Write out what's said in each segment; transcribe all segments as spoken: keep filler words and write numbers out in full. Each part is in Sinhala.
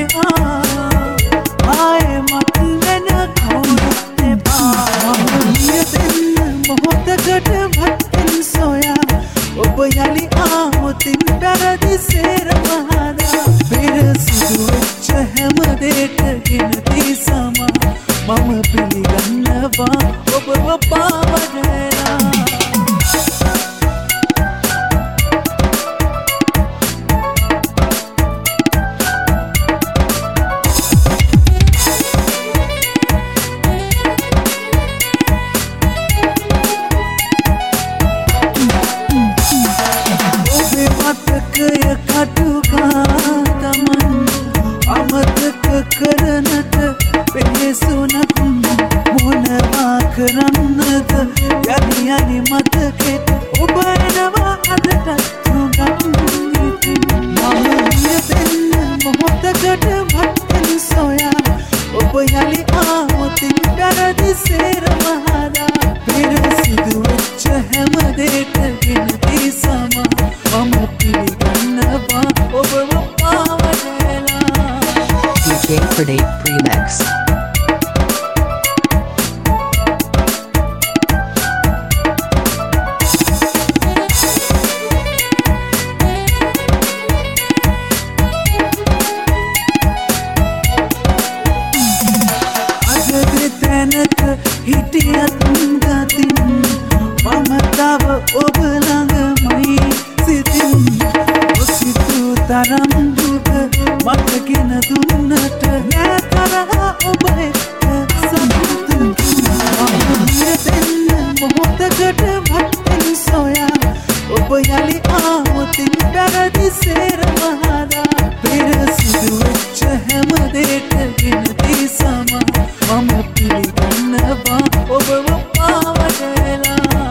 ආයේ මත් වෙන කවුරුත් එපා මම නියතෙන් මොහොතකට මත්ෙන් සොයා ඔබ යලි ආවොතින් පැරදි සේරම හදා පෙර සිදු වෙච්ච හැම දෙයකගෙනදී සමා මම පිළිගන්නවා ඔබව පාවඩලා කරනට පෙහෙසුනත් මොනවා කරන්නද යනි යනි මතකෙට ඔබ එනවා අදටත් තුගත් මම නියතෙන් මොහොතකට මත්තෙන් සොයා ඔබ යලි ආවොතින් පැරදි සේරම හදා පෙර සිදු වෙච්ච හැම දෙයකගෙනදී සමා මම පිළිගන්නවා ඔබව පාවඩලා D J Predate Premix. අද තැනක හිටියත් ගතින් මම තව ඔබ ළඟමයි සිතින් ඔසිතු තරම් දුක මටගෙන දුන්නට නෑ තරහා ඔබ එක්ක සතුටු මම නියතෙන් මොහොතකට මත්තෙන් සොයා ඔබ යලි ආවොතින් පැරදි සේරම හදා පෙර සිදු වෙච්ච හැම දෙයකගෙනදී සමා මම පිළිගන්නවා ඔබව පාවඩලා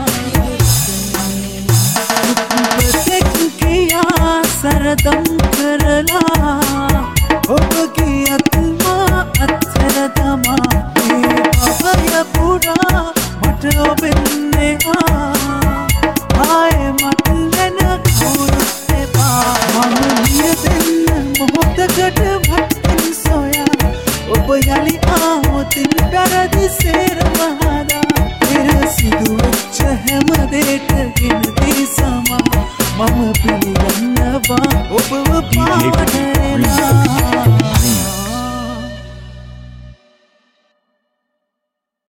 ඔබතෙක් කියා සරදම් කරලා ඔබගේ අත්මා අත්හැර තමා මේ භවය පුරා මට ඔබෙන්නේ ආයේ මත් වෙන කවුරුත් එපා මම නියතෙන් මොහොතකට මත්තෙන් සොයා ඔබ යලි ආවොතින් පැරදි සේරම හදා පෙර සිදු වෙච්ච හැම දෙයකගෙන